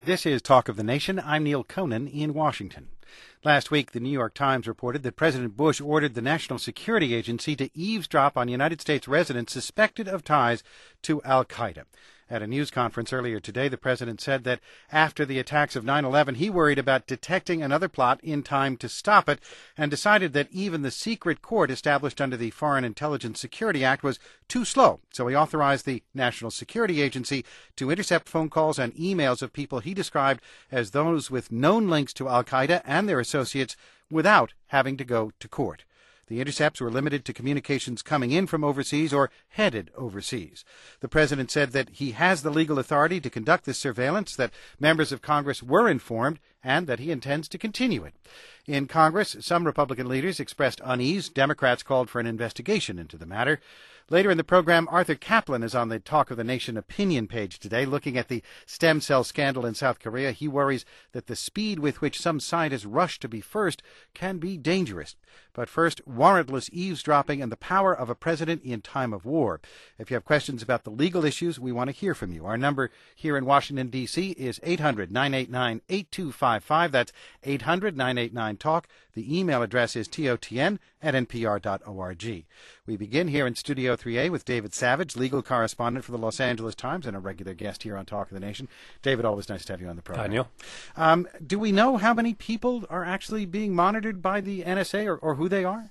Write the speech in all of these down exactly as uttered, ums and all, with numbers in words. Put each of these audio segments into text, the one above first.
This is Talk of the Nation. I'm Neil Conan in Washington. Last week, the New York Times reported that President Bush ordered the National Security Agency to eavesdrop on United States residents suspected of ties to al-Qaeda. At a news conference earlier today, the president said that after the attacks of nine eleven, he worried about detecting another plot in time to stop it, and decided that even the secret court established under the Foreign Intelligence Security Act was too slow. So he authorized the National Security Agency to intercept phone calls and emails of people he described as those with known links to al-Qaeda and their associates without having to go to court. The intercepts were limited to communications coming in from overseas or headed overseas. The president said that he has the legal authority to conduct this surveillance, that members of Congress were informed, and that he intends to continue it. In Congress, some Republican leaders expressed unease. Democrats called for an investigation into the matter. Later in the program, Arthur Kaplan is on the Talk of the Nation opinion page today, looking at the stem cell scandal in South Korea. He worries that the speed with which some scientists rush to be first can be dangerous. But first, warrantless eavesdropping and the power of a president in time of war. If you have questions about the legal issues, we want to hear from you. Our number here in Washington, D C is eight hundred, nine eight nine, eight two five five. That's eight hundred, nine eight nine, talk. The email address is totn at npr dot org. We begin here in Studio three A with David Savage, legal correspondent for the Los Angeles Times and a regular guest here on Talk of the Nation. David, always nice to have you on the program. Hi, Neil. Um, do we know how many people are actually being monitored by the N S A or, or who they are?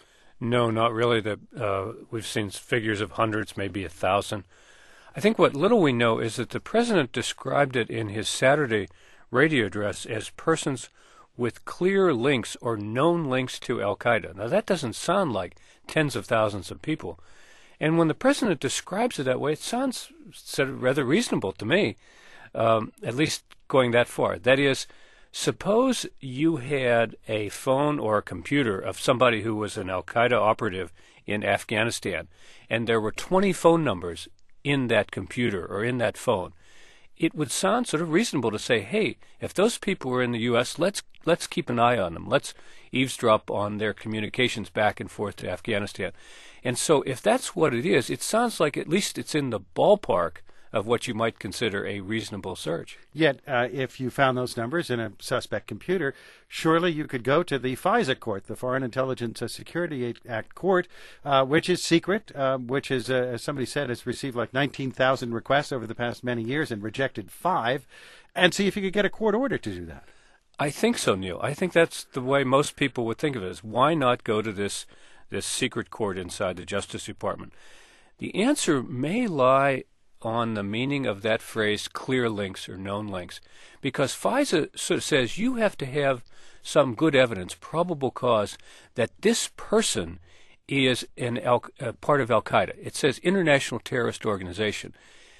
No, not really. The, uh, we've seen figures of hundreds, maybe a thousand. I think what little we know is that the president described it in his Saturday radio address as persons with clear links or known links to al-Qaeda. Now, that doesn't sound like tens of thousands of people. And when the president describes it that way, it sounds rather reasonable to me, um, at least going that far. That is, suppose you had a phone or a computer of somebody who was an al-Qaeda operative in Afghanistan, and there were twenty phone numbers in that computer or in that phone. It would sound sort of reasonable to say, hey, if those people were in the U S, let's let's keep an eye on them. Let's eavesdrop on their communications back and forth to Afghanistan. And so if that's what it is, it sounds like at least it's in the ballpark of what you might consider a reasonable search. Yet, uh, if you found those numbers in a suspect computer, surely you could go to the FISA court, the Foreign Intelligence Security Act court, uh, which is secret, uh, which is, uh, as somebody said, has received like nineteen thousand requests over the past many years and rejected five, and see if you could get a court order to do that. I think so, Neil. I think that's the way most people would think of it, is why not go to this this secret court inside the Justice Department? The answer may lie on the meaning of that phrase, clear links or known links, because FISA sort of says you have to have some good evidence, probable cause, that this person is an Al, uh, part of al-Qaeda. It says international terrorist organization.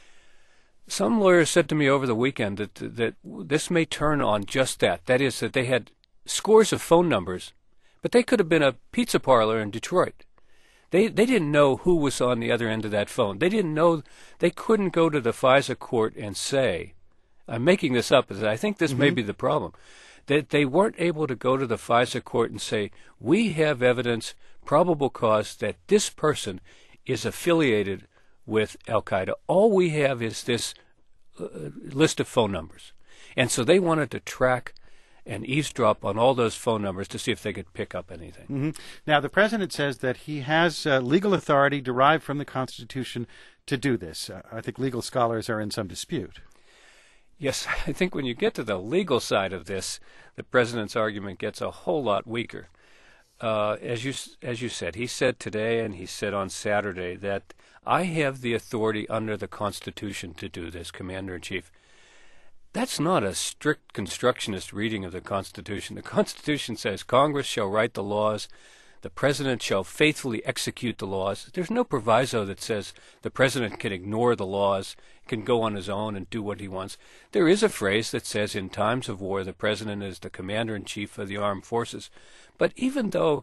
Some lawyers said to me over the weekend that that this may turn on just that. That is, that they had scores of phone numbers, but they could have been a pizza parlor in Detroit. They they didn't know who was on the other end of that phone. They didn't know. They couldn't go to the FISA court and say, I'm making this up, but I think this mm-hmm. may be the problem, that they weren't able to go to the FISA court and say, we have evidence, probable cause, that this person is affiliated with al-Qaeda. All we have is this uh, list of phone numbers. And so they wanted to track and eavesdrop on all those phone numbers to see if they could pick up anything. Mm-hmm. Now, the president says that he has uh, legal authority derived from the Constitution to do this. Uh, I think legal scholars are in some dispute. Yes, I think when you get to the legal side of this, the president's argument gets a whole lot weaker. Uh, as you as you said, he said today and he said on Saturday that I have the authority under the Constitution to do this, Commander-in-Chief. That's not a strict constructionist reading of the Constitution. The Constitution says Congress shall write the laws, the President shall faithfully execute the laws. There's no proviso that says the President can ignore the laws, can go on his own and do what he wants. There is a phrase that says in times of war the President is the Commander-in-Chief of the armed forces. But even though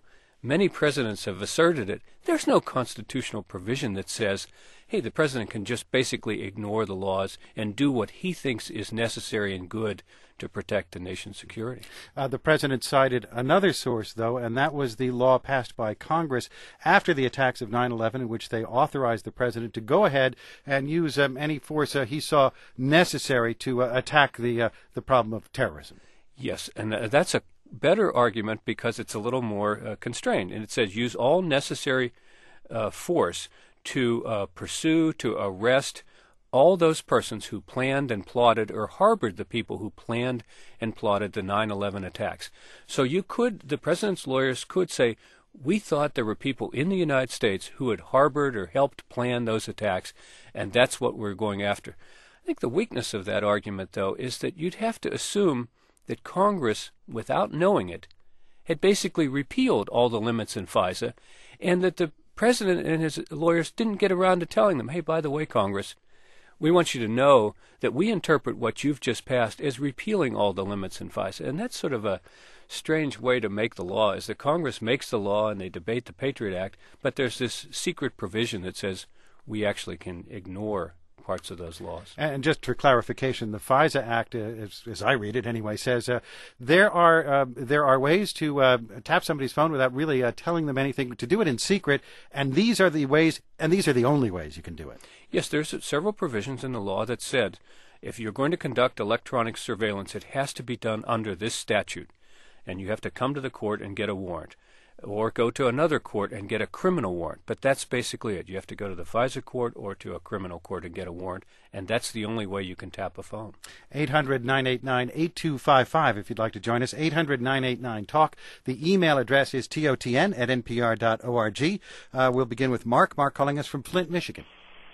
many presidents have asserted it, there's no constitutional provision that says, hey, the president can just basically ignore the laws and do what he thinks is necessary and good to protect the nation's security. Uh, the president cited another source, though, and that was the law passed by Congress after the attacks of nine eleven, in which they authorized the president to go ahead and use um, any force uh, he saw necessary to uh, attack the uh, the problem of terrorism. Yes, and uh, that's a better argument because it's a little more uh, constrained. And it says use all necessary uh, force to uh, pursue, to arrest all those persons who planned and plotted or harbored the people who planned and plotted the nine eleven attacks. So you could, the president's lawyers could say, we thought there were people in the United States who had harbored or helped plan those attacks, and that's what we're going after. I think the weakness of that argument, though, is that you'd have to assume that Congress, without knowing it, had basically repealed all the limits in FISA, and that the president and his lawyers didn't get around to telling them, hey, by the way, Congress, we want you to know that we interpret what you've just passed as repealing all the limits in FISA. And that's sort of a strange way to make the law, is that Congress makes the law and they debate the Patriot Act, but there's this secret provision that says we actually can ignore parts of those laws. And just for clarification, the FISA Act, uh, as, as I read it anyway, says uh, there are uh, there are ways to uh, tap somebody's phone without really uh, telling them anything, to do it in secret, and these are the ways, and these are the only ways you can do it. Yes, there's several provisions in the law that said if you're going to conduct electronic surveillance, it has to be done under this statute, and you have to come to the court and get a warrant, or go to another court and get a criminal warrant. But that's basically it. You have to go to the FISA court or to a criminal court and get a warrant, and that's the only way you can tap a phone. eight hundred, nine eight nine, eight two five five if you'd like to join us. eight hundred, nine eight nine, talk. The email address is T O T N at N P R dot org. Uh, we'll begin with Mark. Mark calling us from Flint, Michigan.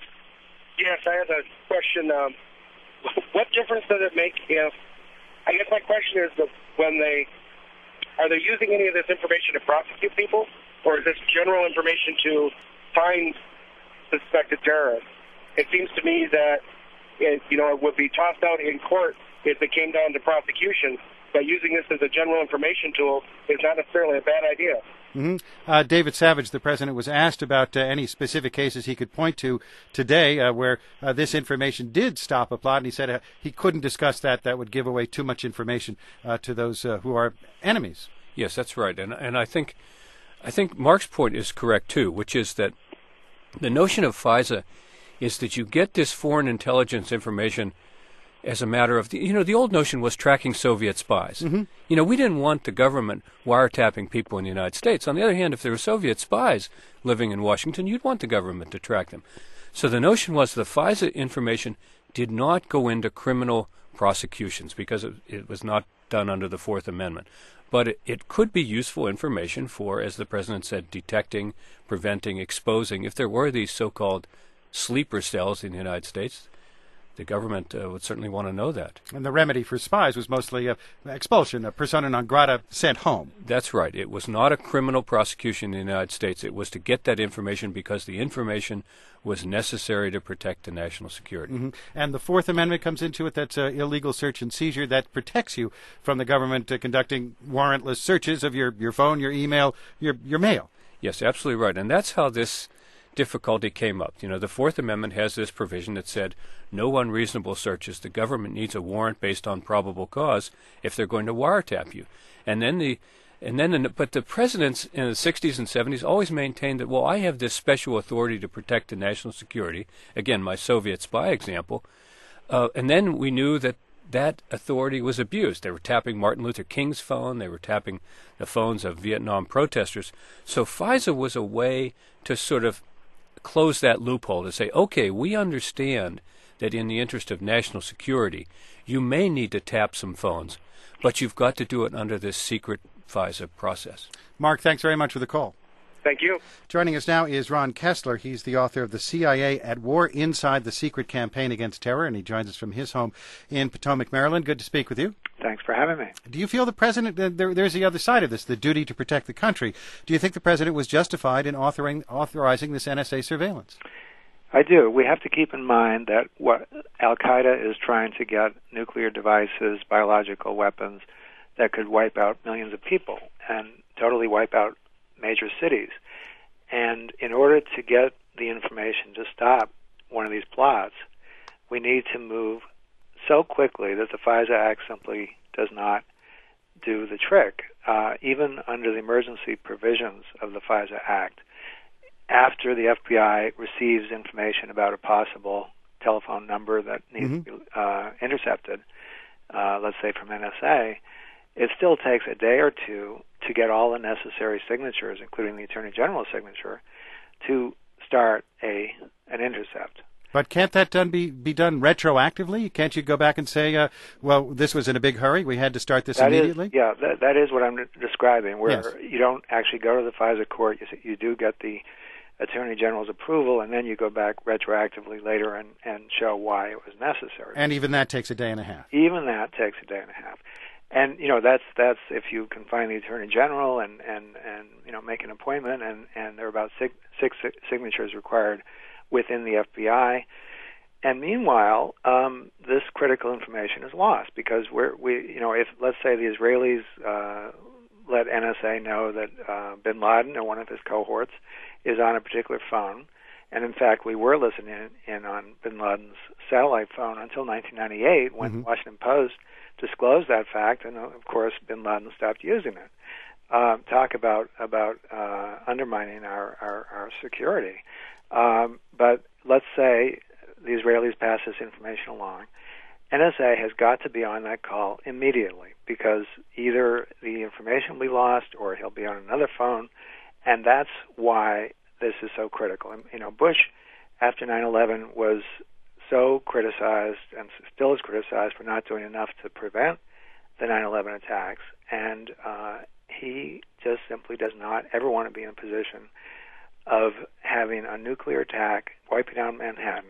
Yes, I have a question. Um, what difference does it make if, I guess my question is, that when they, are they using any of this information to prosecute people, or is this general information to find suspected terrorists? It seems to me that it, you know, it would be tossed out in court if it came down to prosecution, but using this as a general information tool is not necessarily a bad idea. Mm-hmm. Uh, David Savage, the president, was asked about uh, any specific cases he could point to today uh, where uh, this information did stop a plot, and he said uh, he couldn't discuss that. That would give away too much information uh, to those uh, who are enemies. Yes, that's right, and and I think I think Mark's point is correct too, which is that the notion of FISA is that you get this foreign intelligence information as a matter of, the, you know, the old notion was tracking Soviet spies. Mm-hmm. You know, we didn't want the government wiretapping people in the United States. On the other hand, if there were Soviet spies living in Washington, you'd want the government to track them. So the notion was the FISA information did not go into criminal prosecutions because it, it was not done under the Fourth Amendment. But it, it could be useful information for, as the president said, detecting, preventing, exposing. If there were these so-called sleeper cells in the United States, the government uh, would certainly want to know that. And the remedy for spies was mostly uh, expulsion, a persona non grata, sent home. That's right. It was not a criminal prosecution in the United States. It was to get that information because the information was necessary to protect the national security. Mm-hmm. And the Fourth Amendment comes into it. That's uh, illegal search and seizure. That protects you from the government uh, conducting warrantless searches of your, your phone, your email, your, your mail. Yes, absolutely right. And that's how this difficulty came up. You know, the Fourth Amendment has this provision that said no unreasonable searches. The government needs a warrant based on probable cause if they're going to wiretap you. And then the and then in, but the presidents in the sixties and seventies always maintained that, well, I have this special authority to protect the national security. Again, my Soviet spy example. Uh, and then we knew that that authority was abused. They were tapping Martin Luther King's phone. They were tapping the phones of Vietnam protesters. So FISA was a way to sort of close that loophole, to say, okay, we understand that in the interest of national security, you may need to tap some phones, but you've got to do it under this secret FISA process. Mark, thanks very much for the call. Thank you. Joining us now is Ron Kessler. He's the author of The C I A at War Inside the Secret Campaign Against Terror, and he joins us from his home in Potomac, Maryland. Good to speak with you. Thanks for having me. Do you feel the president, uh, there, there's the other side of this, the duty to protect the country. Do you think the president was justified in authoring, authorizing this N S A surveillance? I do. We have to keep in mind that what Al-Qaeda is trying to get nuclear devices, biological weapons that could wipe out millions of people and totally wipe out major cities. And in order to get the information to stop one of these plots, we need to move so quickly that the FISA Act simply does not do the trick. Uh, even under the emergency provisions of the FISA Act, after the F B I receives information about a possible telephone number that needs mm-hmm. to be uh, intercepted, uh, let's say from N S A, it still takes a day or two to get all the necessary signatures, including the Attorney General's signature, to start a an intercept. But can't that done be, be done retroactively? Can't you go back and say, uh, well, this was in a big hurry, we had to start this that immediately? Is, yeah, that, that is what I'm describing, where yes. you don't actually go to the FISA court, you, you do get the Attorney General's approval, and then you go back retroactively later and, and show why it was necessary. And even that takes a day and a half. Even that takes a day and a half. And, you know, that's that's if you can find the Attorney General and, and, and you know, make an appointment, and, and there are about six, six signatures required within the F B I. And meanwhile, um, this critical information is lost because we're, we, you know, if, let's say the Israelis uh, let N S A know that uh, bin Laden or one of his cohorts is on a particular phone, and in fact we were listening in on bin Laden's satellite phone until nineteen ninety-eight when mm-hmm. the Washington Post disclosed that fact, and of course bin Laden stopped using it. Uh, talk about about uh, undermining our, our, our security. Um, but let's say the Israelis pass this information along. N S A has got to be on that call immediately because either the information will be lost or he'll be on another phone, and that's why this is so critical. And, you know, Bush, after nine eleven, was so criticized and still is criticized for not doing enough to prevent the nine eleven attacks, and uh, he just simply does not ever want to be in a position of having a nuclear attack, wiping out Manhattan,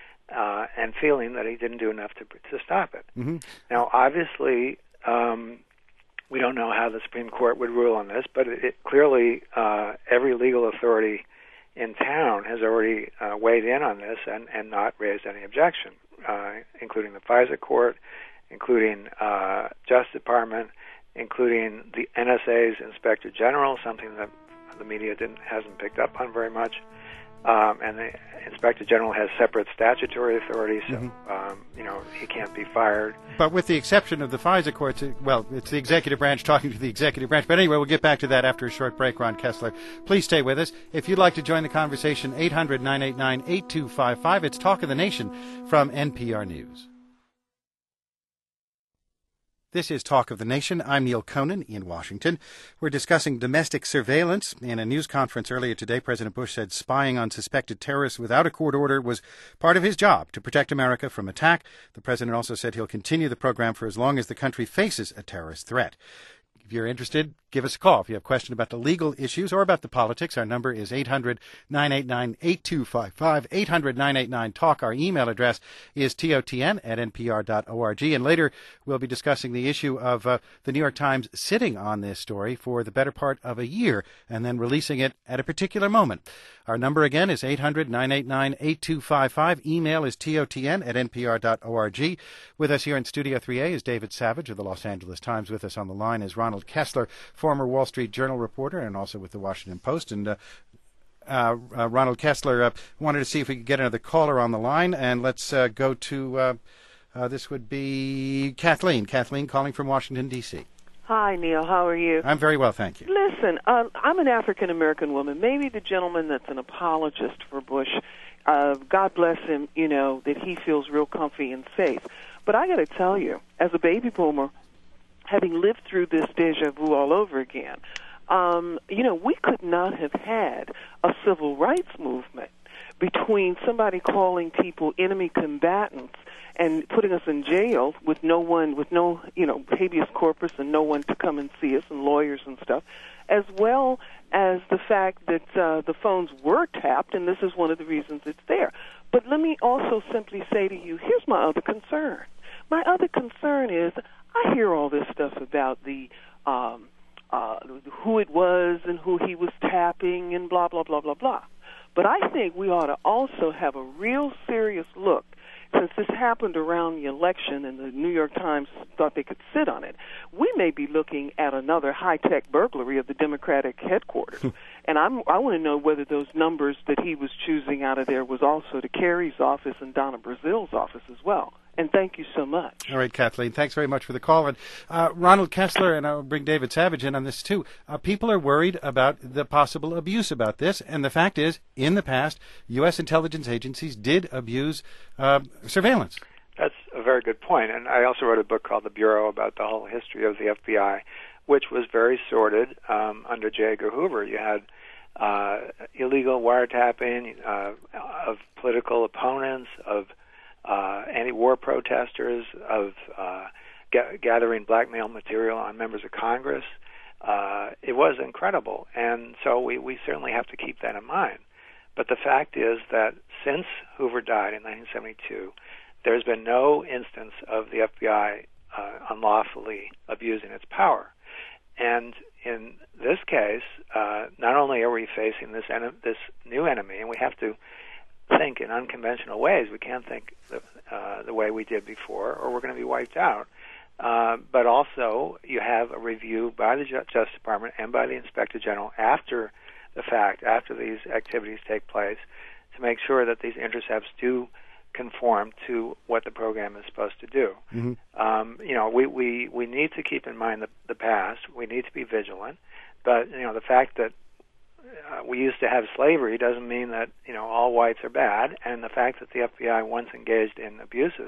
uh, and feeling that he didn't do enough to to stop it. Mm-hmm. Now, obviously, um, we don't know how the Supreme Court would rule on this, but it, it clearly uh, every legal authority in town has already uh, weighed in on this and, and not raised any objection, uh, including the FISA court, including uh, Justice Department, including the N S A's Inspector General, something that the media didn't hasn't picked up on very much. Um, and the Inspector General has separate statutory authority, so mm-hmm. um, you know he can't be fired. But with the exception of the FISA courts, well, it's the executive branch talking to the executive branch. But anyway, we'll get back to that after a short break. Ron Kessler, please stay with us. If you'd like to join the conversation, eight hundred, nine eight nine, eight two five five. It's Talk of the Nation from N P R News. This is Talk of the Nation. I'm Neil Conan in Washington. We're discussing domestic surveillance. In a news conference earlier today, President Bush said spying on suspected terrorists without a court order was part of his job to protect America from attack. The president also said he'll continue the program for as long as the country faces a terrorist threat. If you're interested, give us a call. If you have a question about the legal issues or about the politics, our number is eight hundred, nine eight nine, eight two five five, eight hundred, nine eight nine, talk. Our email address is totn at npr dot org. And later, we'll be discussing the issue of uh, the New York Times sitting on this story for the better part of a year and then releasing it at a particular moment. Our number again is eight hundred, nine eight nine, eight two five five. Email is totn at npr dot org. With us here in Studio three A is David Savage of the Los Angeles Times. With us on the line is Ronald Kessler, former Wall Street Journal reporter and also with the Washington Post. And uh, uh, uh, Ronald Kessler uh, wanted to see if we could get another caller on the line. And let's uh, go to, uh, uh, this would be Kathleen. Kathleen calling from Washington, D C Hi, Neil. How are you? I'm very well, thank you. Listen, uh, I'm an African-American woman. Maybe the gentleman that's an apologist for Bush, uh, God bless him, you know, that he feels real comfy and safe. But I got to tell you, as a baby boomer, having lived through this deja vu all over again, um, you know, we could not have had a civil rights movement between somebody calling people enemy combatants and putting us in jail with no one, with no, you know, habeas corpus and no one to come and see us and lawyers and stuff, as well as the fact that uh, the phones were tapped, and this is one of the reasons it's there. But let me also simply say to you, here's my other concern. My other concern is I hear all this stuff about the um, uh, who it was and who he was tapping and blah, blah, blah, blah, blah. But I think we ought to also have a real serious look, since this happened around the election and the New York Times thought they could sit on it, we may be looking at another high-tech burglary of the Democratic headquarters. And I'm, I want to know whether those numbers that he was choosing out of there was also to Kerry's office and Donna Brazil's office as well. And thank you so much. All right, Kathleen, thanks very much for the call. And uh, Ronald Kessler, and I'll bring David Savage in on this too. Uh, people are worried about the possible abuse about this, and the fact is, in the past, U S intelligence agencies did abuse uh, surveillance. That's a very good point. And I also wrote a book called The Bureau about the whole history of the F B I, which was very sordid um, under J. Edgar Hoover. You had uh, illegal wiretapping uh, of political opponents, of Uh, anti-war protesters, of uh, ga- gathering blackmail material on members of Congress. Uh, it was incredible, and so we, we certainly have to keep that in mind. But the fact is that since Hoover died in nineteen seventy-two, there's been no instance of the F B I uh, unlawfully abusing its power. And in this case, uh, not only are we facing this en- this new enemy, and we have to think in unconventional ways. We can't think the, uh, the way we did before, or we're going to be wiped out. Uh, but also, you have a review by the Justice Department and by the Inspector General after the fact, after these activities take place, to make sure that these intercepts do conform to what the program is supposed to do. Mm-hmm. Um, you know, we, we, we need to keep in mind the, the past. We need to be vigilant. But, you know, the fact that Uh, we used to have slavery doesn't mean that, you know, all whites are bad, and the fact that the F B I once engaged in abuses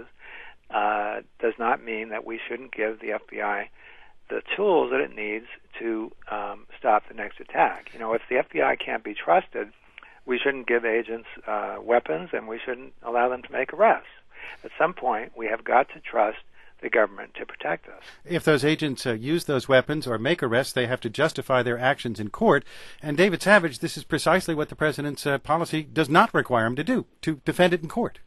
uh, does not mean that we shouldn't give the F B I the tools that it needs to um, stop the next attack. You know, if the F B I can't be trusted, we shouldn't give agents uh, weapons, and we shouldn't allow them to make arrests. At some point, we have got to trust the government to protect us. If those agents uh, use those weapons or make arrests, they have to justify their actions in court. And David Savage, this is precisely what the president's uh, policy does not require him to do, to defend it in court.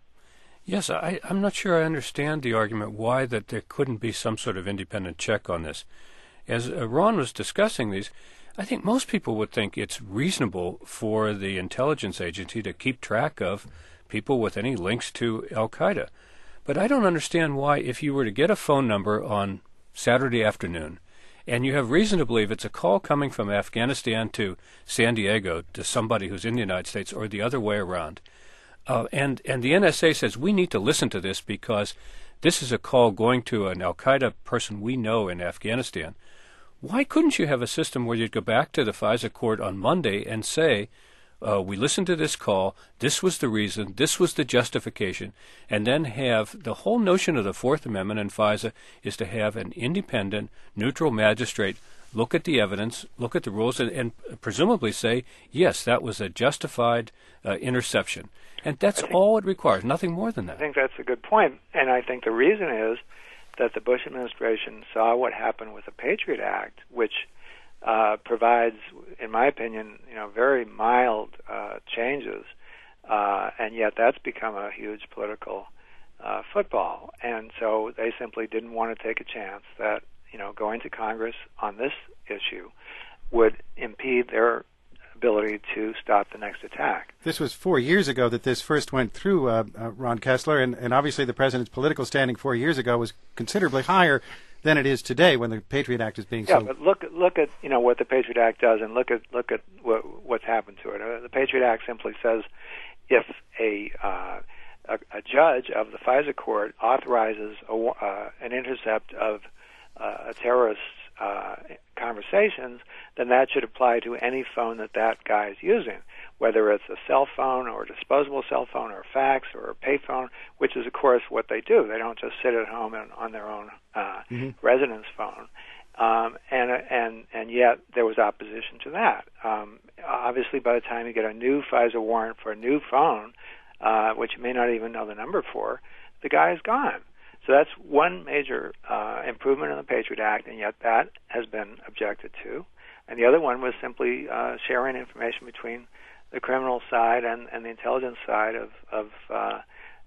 Yes, I, I'm not sure I understand the argument why that there couldn't be some sort of independent check on this. As uh, Ron was discussing these, I think most people would think it's reasonable for the intelligence agency to keep track of people with any links to Al-Qaeda. But I don't understand why, if you were to get a phone number on Saturday afternoon, and you have reason to believe it's a call coming from Afghanistan to San Diego to somebody who's in the United States or the other way around, uh, and, and the N S A says, we need to listen to this because this is a call going to an Al-Qaeda person we know in Afghanistan, why couldn't you have a system where you'd go back to the FISA court on Monday and say, Uh, we listened to this call, this was the reason, this was the justification, and then have the whole notion of the Fourth Amendment in FISA is to have an independent, neutral magistrate look at the evidence, look at the rules, and, and presumably say, yes, that was a justified uh, interception. And that's think, all it requires, nothing more than that. I think that's a good point, and I think the reason is that the Bush administration saw what happened with the Patriot Act, which Uh, provides, in my opinion, you know, very mild uh, changes, uh, and yet that's become a huge political uh, football. And so they simply didn't want to take a chance that, you know, going to Congress on this issue would impede their ability to stop the next attack. This was four years ago that this first went through, uh, uh, Ron Kessler, and, and obviously the president's political standing four years ago was considerably higher than it is today when the Patriot Act is being yeah, so... but look look at you know what the Patriot Act does, and look at look at what, what's happened to it. Uh, the Patriot Act simply says if a uh, a, a judge of the FISA court authorizes a, uh, an intercept of uh, a terrorist's uh, conversations, then that should apply to any phone that that guy is using, whether it's a cell phone or a disposable cell phone or a fax or a pay phone, which is, of course, what they do. They don't just sit at home and on their own uh, mm-hmm. residence phone. Um, and and and yet there was opposition to that. Um, obviously, by the time you get a new FISA warrant for a new phone, uh, which you may not even know the number for, the guy is gone. So that's one major uh, improvement in the Patriot Act, and yet that has been objected to. And the other one was simply uh, sharing information between the criminal side and, and the intelligence side of, of uh,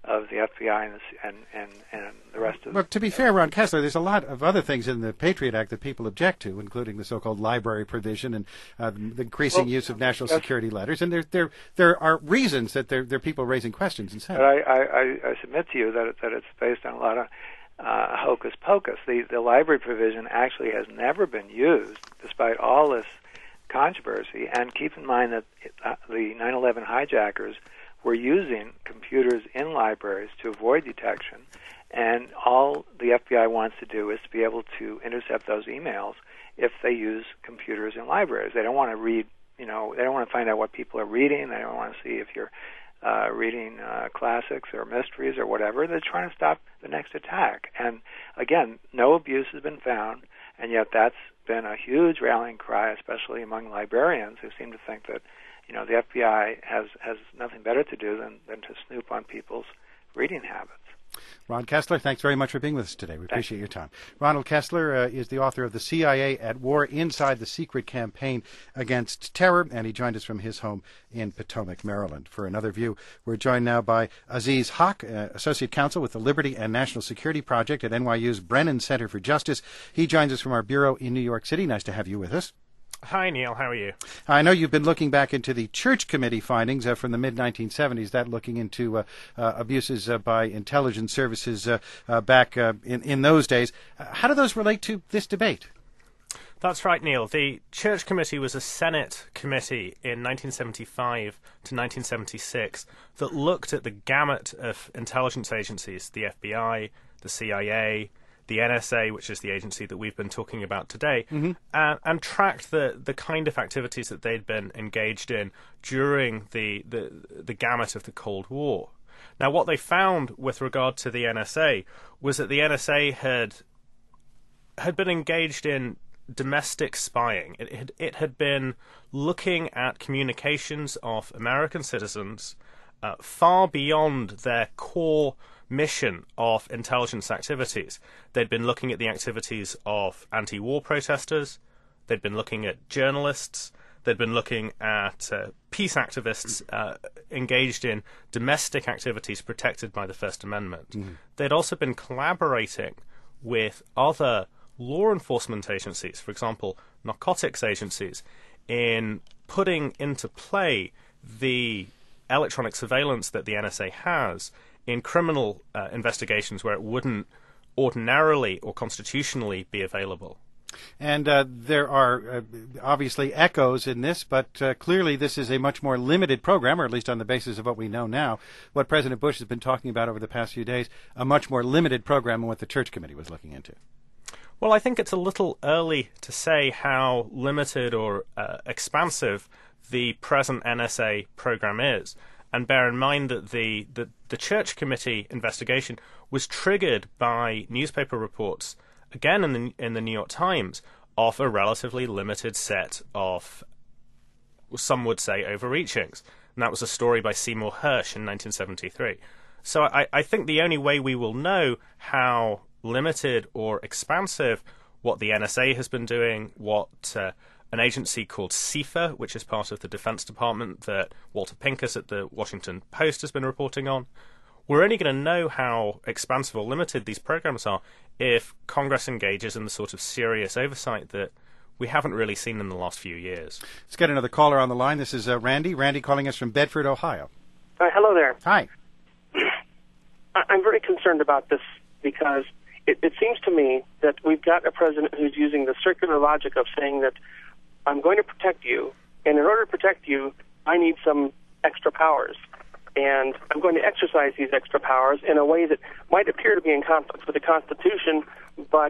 of the F B I and the, and, and, and the rest of. Well, to be fair, Ron Kessler, there's a lot of other things in the Patriot Act that people object to, including the so-called library provision and uh, the increasing well, use of national security letters. And there, there, there are reasons that there, there are people raising questions and saying. But I, I, I submit to you that it, that it's based on a lot of uh, hocus pocus. The the library provision actually has never been used, despite all this controversy. And keep in mind that uh, the nine eleven hijackers were using computers in libraries to avoid detection, and all the F B I wants to do is to be able to intercept those emails if they use computers in libraries. They don't want to read, you know, they don't want to find out what people are reading. They don't want to see if you're uh, reading uh, classics or mysteries or whatever. They're trying to stop the next attack. And again, no abuse has been found, and yet that's been a huge rallying cry, especially among librarians who seem to think that, you know, the F B I has, has nothing better to do than, than to snoop on people's reading habits. Ron Kessler, thanks very much for being with us today. We appreciate your time. Ronald Kessler uh, is the author of The C I A at War, Inside the Secret Campaign Against Terror, and he joined us from his home in Potomac, Maryland. For another view, we're joined now by Aziz Haq, uh, Associate Counsel with the Liberty and National Security Project at N Y U's Brennan Center for Justice. He joins us from our bureau in New York City. Nice to have you with us. Hi, Neil. How are you? I know you've been looking back into the Church Committee findings uh, from the mid nineteen seventies, that looking into uh, uh, abuses uh, by intelligence services uh, uh, back uh, in, in those days. Uh, how do those relate to this debate? That's right, Neil. The Church Committee was a Senate committee in nineteen seventy-five to nineteen seventy-six that looked at the gamut of intelligence agencies, the F B I, the C I A, the N S A, which is the agency that we've been talking about today, mm-hmm. uh, and tracked the, the kind of activities that they'd been engaged in during the, the, the gamut of the Cold War. Now, what they found with regard to the N S A was that the N S A had had been engaged in domestic spying. It had, it had been looking at communications of American citizens uh, far beyond their core mission of intelligence activities. They'd been looking at the activities of anti-war protesters, they'd been looking at journalists, they'd been looking at uh, peace activists uh, engaged in domestic activities protected by the First Amendment. Mm-hmm. They'd also been collaborating with other law enforcement agencies, for example, narcotics agencies, in putting into play the electronic surveillance that the N S A has in criminal uh, investigations where it wouldn't ordinarily or constitutionally be available. And uh, there are uh, obviously echoes in this, but uh, clearly this is a much more limited program, or at least on the basis of what we know now, what President Bush has been talking about over the past few days, a much more limited program than what the Church Committee was looking into. Well, I think it's a little early to say how limited or uh, expansive the present N S A program is. And bear in mind that the, the, the Church Committee investigation was triggered by newspaper reports, again in the, in the New York Times, of a relatively limited set of, some would say, overreachings. And that was a story by Seymour Hersh in nineteen seventy-three. So I, I think the only way we will know how limited or expansive what the N S A has been doing, what uh, an agency called C I F A, which is part of the Defense Department that Walter Pincus at the Washington Post has been reporting on. We're only going to know how expansive or limited these programs are if Congress engages in the sort of serious oversight that we haven't really seen in the last few years. Let's get another caller on the line. This is uh, Randy. Randy calling us from Bedford, Ohio. Uh, hello there. Hi. I'm very concerned about this because it, it seems to me that we've got a president who's using the circular logic of saying that I'm going to protect you, and in order to protect you, I need some extra powers. And I'm going to exercise these extra powers in a way that might appear to be in conflict with the Constitution, but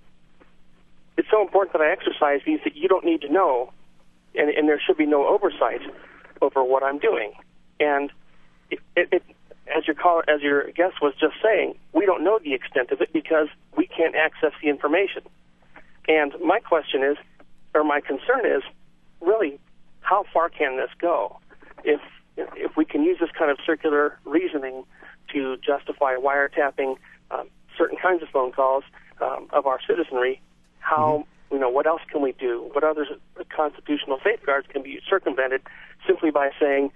it's so important that I exercise these that you don't need to know, and, and there should be no oversight over what I'm doing. And it, it, it, as your caller, as your guest was just saying, we don't know the extent of it because we can't access the information. And my question is, or my concern is, really, how far can this go? If if we can use this kind of circular reasoning to justify wiretapping um, certain kinds of phone calls um, of our citizenry, how mm-hmm. you know what else can we do? What other constitutional safeguards can be circumvented simply by saying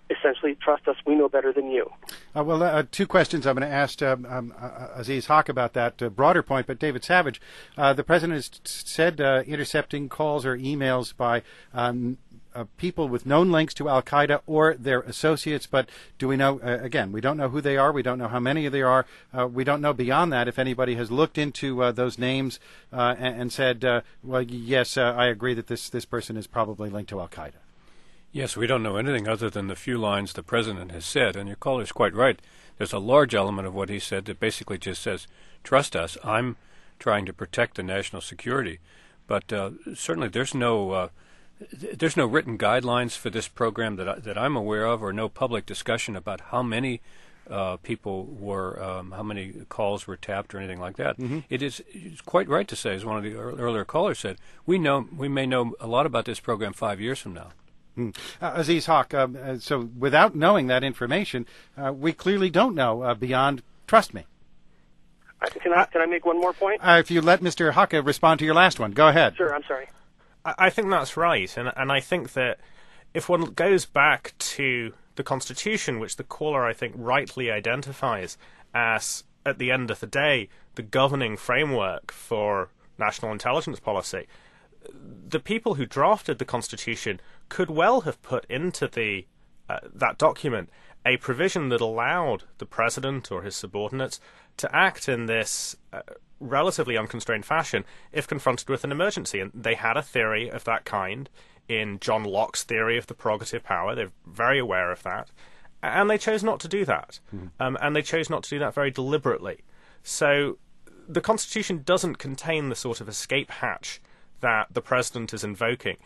essentially, trust us, we know better than you. Uh, well, uh, two questions I'm going to ask um, um, uh, Aziz Haq about that uh, broader point. But David Savage, uh, the president has said uh, intercepting calls or emails by um, uh, people with known links to Al Qaeda or their associates. But do we know? Uh, again, we don't know who they are. We don't know how many there are. Uh, we don't know beyond that if anybody has looked into uh, those names uh, and, and said, uh, "Well, yes, uh, I agree that this this person is probably linked to Al Qaeda." Yes, we don't know anything other than the few lines the president has said, and your caller's quite right. There's a large element of what he said that basically just says, trust us, I'm trying to protect the national security. But uh, certainly there's no uh, th- there's no written guidelines for this program that, I, that I'm aware of, or no public discussion about how many uh, people were, um, how many calls were tapped or anything like that. Mm-hmm. It is it's quite right to say, as one of the earlier callers said, we know we may know a lot about this program five years from now. Mm. Uh, Aziz Haq, um, uh, so without knowing that information, uh, we clearly don't know uh, beyond trust me. Uh, can I can I make one more point? Uh, if you let Mister Haq respond to your last one, go ahead. Sure, I'm sorry. I, I think that's right, and and I think that if one goes back to the Constitution, which the caller I think rightly identifies as, at the end of the day, the governing framework for national intelligence policy, the people who drafted the Constitution could well have put into the uh, that document a provision that allowed the president or his subordinates to act in this uh, relatively unconstrained fashion if confronted with an emergency. And they had a theory of that kind in John Locke's theory of the prerogative power. They're very aware of that. And they chose not to do that. Mm-hmm. Um, and they chose not to do that very deliberately. So the Constitution doesn't contain the sort of escape hatch that the president is invoking,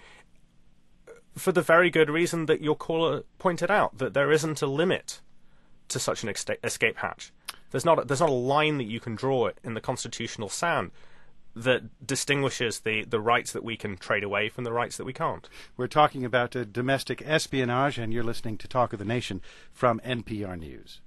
for the very good reason that your caller pointed out, that there isn't a limit to such an escape hatch. There's not a, there's not a line that you can draw in the constitutional sand that distinguishes the, the rights that we can trade away from the rights that we can't. We're talking about uh, domestic espionage, and you're listening to Talk of the Nation from N P R News.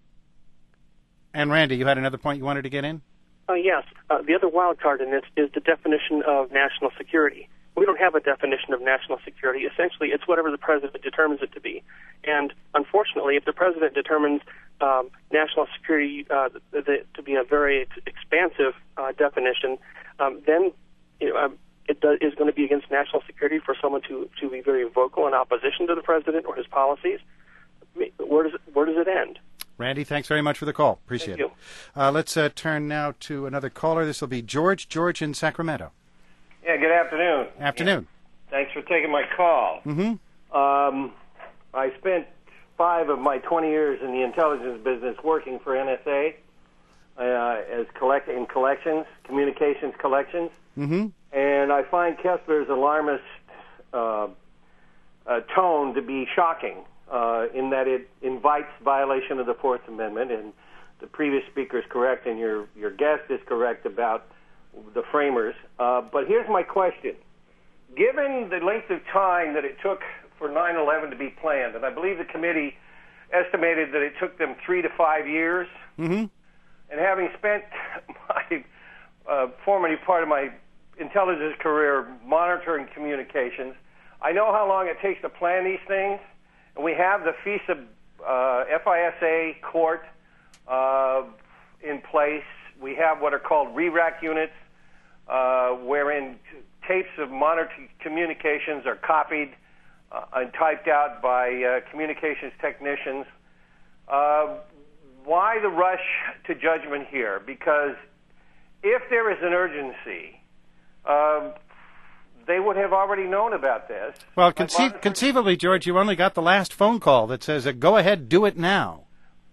And Randy, you had another point you wanted to get in? Uh, yes. Uh, the other wild card in this is the definition of national security. We don't have a definition of national security. Essentially, it's whatever the president determines it to be. And unfortunately, if the president determines um, national security uh, the, the, to be a very ex- expansive uh, definition, um, then you know, um, it does, is going to be against national security for someone to, to be very vocal in opposition to the president or his policies. Where does it, where does it end? Randy, thanks very much for the call. Appreciate Thank it. Uh, let's uh, turn now to another caller. This will be George. George in Sacramento. Yeah, good afternoon. Afternoon. Yeah. Thanks for taking my call. Mm-hmm. Um, I spent five of my twenty years in the intelligence business working for N S A uh, as collect in collections, communications collections. Mm-hmm. And I find Kessler's alarmist uh, uh, tone to be shocking uh, in that it invites violation of the Fourth Amendment. And the previous speaker is correct, and your, your guest is correct about the framers. Uh, but here's my question. Given the length of time that it took for nine eleven to be planned, and I believe the committee estimated that it took them three to five years, mm-hmm. and having spent my uh, formative part of my intelligence career monitoring communications, I know how long it takes to plan these things, and we have the FISA, uh, F I S A court uh, in place. We have what are called R E RAC units, uh, wherein tapes of monitored communications are copied uh, and typed out by uh, communications technicians. Uh, why the rush to judgment here? Because if there is an urgency, uh, they would have already known about this. Well, conceive- conceivably, George, you only got the last phone call that says, uh, go ahead, do it now.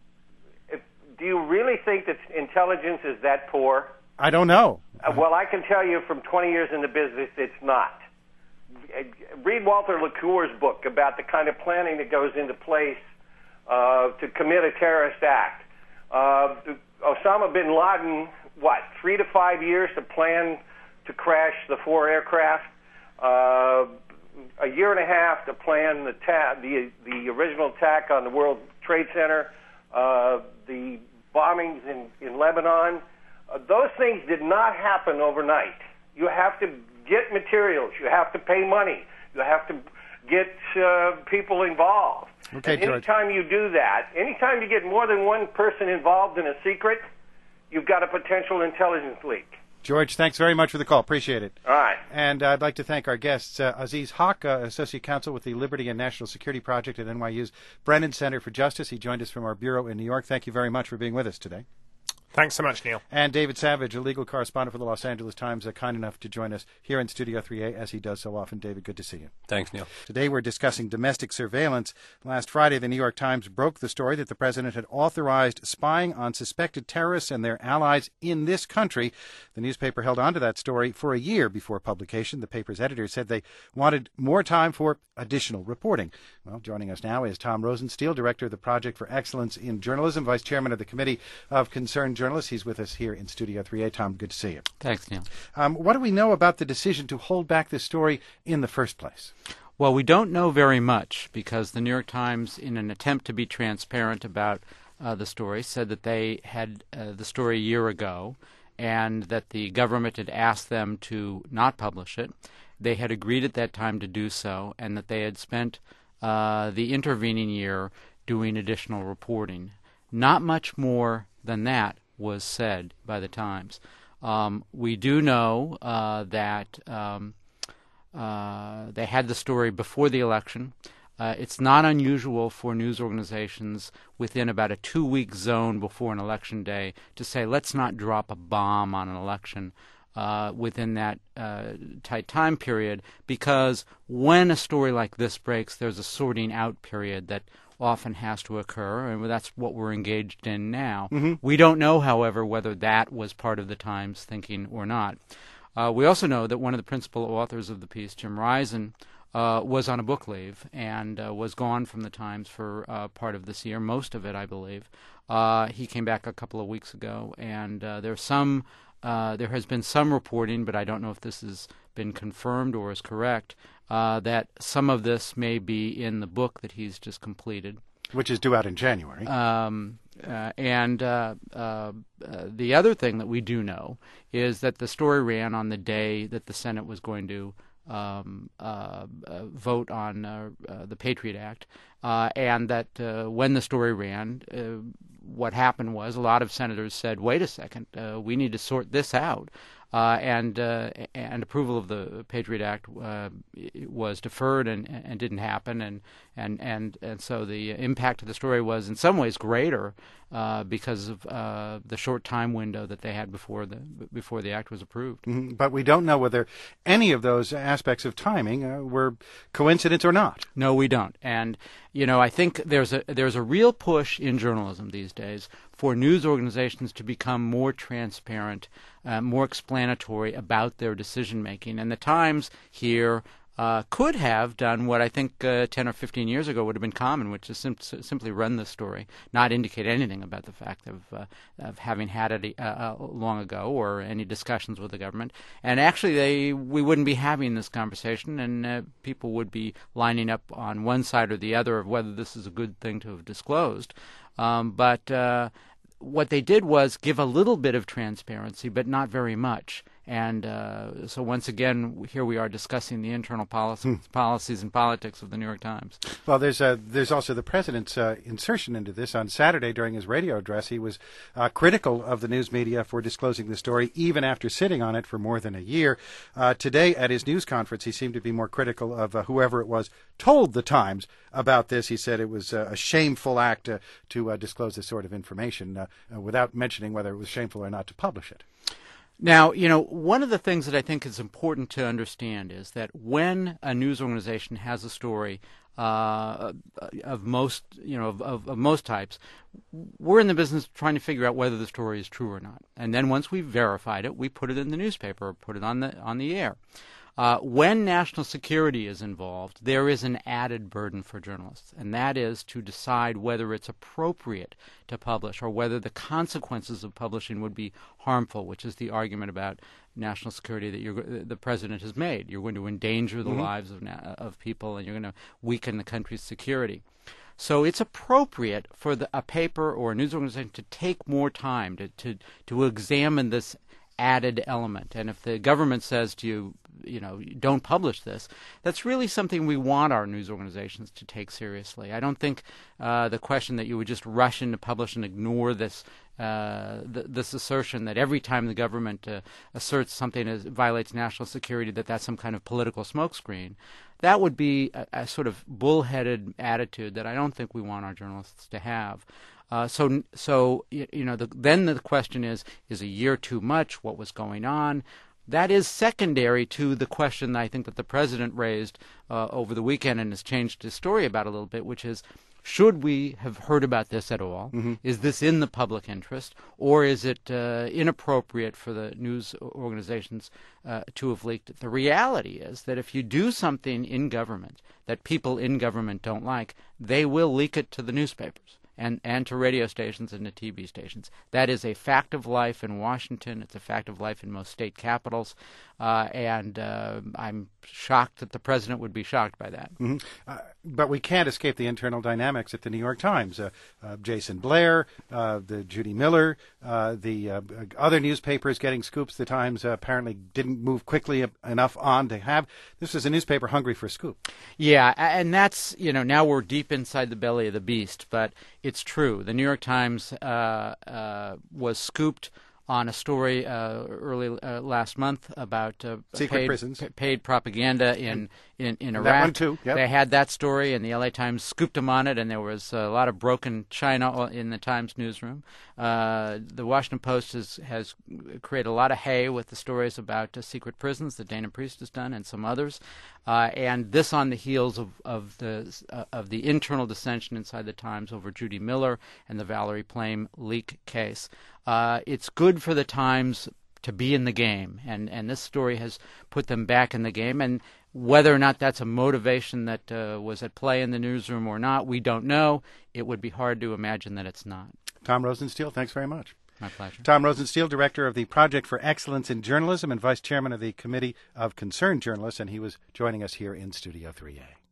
Do you really think that intelligence is that poor? I don't know. Uh, well, I can tell you from twenty years in the business, it's not. Read Walter LaCour's book about the kind of planning that goes into place uh, to commit a terrorist act. Uh, Osama bin Laden, what, three to five years to plan to crash the four aircraft? Uh, a year and a half to plan the, ta- the, the original attack on the World Trade Center. Uh, the bombings in, in Lebanon, uh, those things did not happen overnight. You have to get materials. You have to pay money. You have to get uh, people involved. Okay, and George. anytime you do that, anytime you get more than one person involved in a secret, you've got a potential intelligence leak. George, thanks very much for the call. Appreciate it. All right. And uh, I'd like to thank our guests, uh, Aziz Haq, uh, Associate Counsel with the Liberty and National Security Project at N Y U's Brennan Center for Justice. He joined us from our bureau in New York. Thank you very much for being with us today. Thanks so much, Neil. And David Savage, a legal correspondent for the Los Angeles Times, uh, kind enough to join us here in Studio three A, as he does so often. David, good to see you. Thanks, Neil. Today we're discussing domestic surveillance. Last Friday, the New York Times broke the story that the president had authorized spying on suspected terrorists and their allies in this country. The newspaper held on to that story for a year before publication. The paper's editor said they wanted more time for additional reporting. Well, joining us now is Tom Rosenstiel, director of the Project for Excellence in Journalism, vice chairman of the Committee of Concerned Journalists. He's with us here in Studio three A. Tom, good to see you. Thanks, Neil. Um, what do we know about the decision to hold back this story in the first place? Well, we don't know very much because the New York Times, in an attempt to be transparent about uh, the story, said that they had uh, the story a year ago and that the government had asked them to not publish it. They had agreed at that time to do so, and that they had spent uh, the intervening year doing additional reporting. Not much more than that was said by the Times. Um, we do know uh, that um, uh, they had the story before the election. Uh, it's not unusual for news organizations within about a two-week zone before an election day to say, let's not drop a bomb on an election uh, within that uh, tight time period, because when a story like this breaks, there's a sorting out period that often has to occur, and that's what we're engaged in now. Mm-hmm. We don't know, however, whether that was part of the Times thinking or not. Uh, we also know that one of the principal authors of the piece, Jim Risen, uh, was on a book leave and uh, was gone from the Times for uh, part of this year, most of it, I believe. Uh, he came back a couple of weeks ago, and uh, there's some, uh, there has been some reporting, but I don't know if this has been confirmed or is correct, Uh, that some of this may be in the book that he's just completed. Which is due out in January. Um, uh, and uh, uh, uh, the other thing that we do know is that the story ran on the day that the Senate was going to um, uh, uh, vote on uh, uh, the Patriot Act, uh, and that uh, when the story ran, uh, what happened was a lot of senators said, wait a second, uh, we need to sort this out. Uh, and uh, and approval of the Patriot Act uh, was deferred and, and didn't happen, and, and, and, and so the impact of the story was in some ways greater uh, because of uh, the short time window that they had before the before the act was approved. Mm-hmm. But we don't know whether any of those aspects of timing uh, were coincidence or not. No, we don't. And you know, I think there's a there's a real push in journalism these days for news organizations to become more transparent, uh, more explanatory about their decision making. And the Times here uh, could have done what I think uh, ten or fifteen years ago would have been common, which is sim- simply run the story, not indicate anything about the fact of uh, of having had it uh, long ago or any discussions with the government. And actually, they we wouldn't be having this conversation, and uh, people would be lining up on one side or the other of whether this is a good thing to have disclosed. Um, but uh, what they did was give a little bit of transparency, but not very much. And uh, so once again, here we are discussing the internal policy, hmm. policies and politics of the New York Times. Well, there's uh, there's also the president's uh, insertion into this. On Saturday during his radio address, he was uh, critical of the news media for disclosing the story, even after sitting on it for more than a year. Uh, today, at his news conference, he seemed to be more critical of uh, whoever it was told the Times about this. He said it was uh, a shameful act uh, to uh, disclose this sort of information uh, uh, without mentioning whether it was shameful or not to publish it. Now, you know, one of the things that I think is important to understand is that when a news organization has a story uh, of most, you know, of, of, of most types, we're in the business of trying to figure out whether the story is true or not. And then once we've verified it, we put it in the newspaper or put it on the on the air. Uh, when national security is involved, there is an added burden for journalists, and that is to decide whether it's appropriate to publish or whether the consequences of publishing would be harmful, which is the argument about national security that you're, the president has made. You're going to endanger the mm-hmm. lives of, of people, and you're going to weaken the country's security. So it's appropriate for the, a paper or a news organization to take more time to, to, to examine this added element. And if the government says to you, you know, don't publish this. That's really something we want our news organizations to take seriously. I don't think uh, the question that you would just rush in to publish and ignore this uh, th- this assertion that every time the government uh, asserts something as violates national security, that that's some kind of political smokescreen. That would be a, a sort of bullheaded attitude that I don't think we want our journalists to have. Uh, so, so you know, the, then the question is: is a year too much? What was going on? That is secondary to the question I think that the president raised uh, over the weekend and has changed his story about a little bit, which is: should we have heard about this at all? Mm-hmm. Is this in the public interest, or is it uh, inappropriate for the news organizations uh, to have leaked it? The reality is that if you do something in government that people in government don't like, they will leak it to the newspapers and, and to radio stations and to T V stations. That is a fact of life in Washington. It's a fact of life in most state capitals. Uh, and uh, I'm shocked that the president would be shocked by that. Mm-hmm. Uh, but we can't escape the internal dynamics at the New York Times. Uh, uh, Jason Blair, uh, the Judy Miller, uh, the uh, other newspapers getting scoops. The Times uh, apparently didn't move quickly enough on to have. This is a newspaper hungry for a scoop. Yeah, and that's, you know, now we're deep inside the belly of the beast. But it's true. The New York Times uh, uh, was scooped on a story uh, early uh, last month about uh, secret paid, prisons, p- paid propaganda in in, in Iraq. That one too. Yep. They had that story, and the L A Times scooped them on it, and there was a lot of broken china in the Times newsroom. Uh, the Washington Post has has created a lot of hay with the stories about uh, secret prisons that Dana Priest has done, and some others. Uh, and this on the heels of of the uh, of the internal dissension inside the Times over Judy Miller and the Valerie Plame leak case. Uh, it's good for the Times to be in the game, and, and this story has put them back in the game. And whether or not that's a motivation that uh, was at play in the newsroom or not, we don't know. It would be hard to imagine that it's not. Tom Rosenstiel, thanks very much. My pleasure. Tom Rosenstiel, Director of the Project for Excellence in Journalism and Vice Chairman of the Committee of Concerned Journalists, and he was joining us here in Studio three A.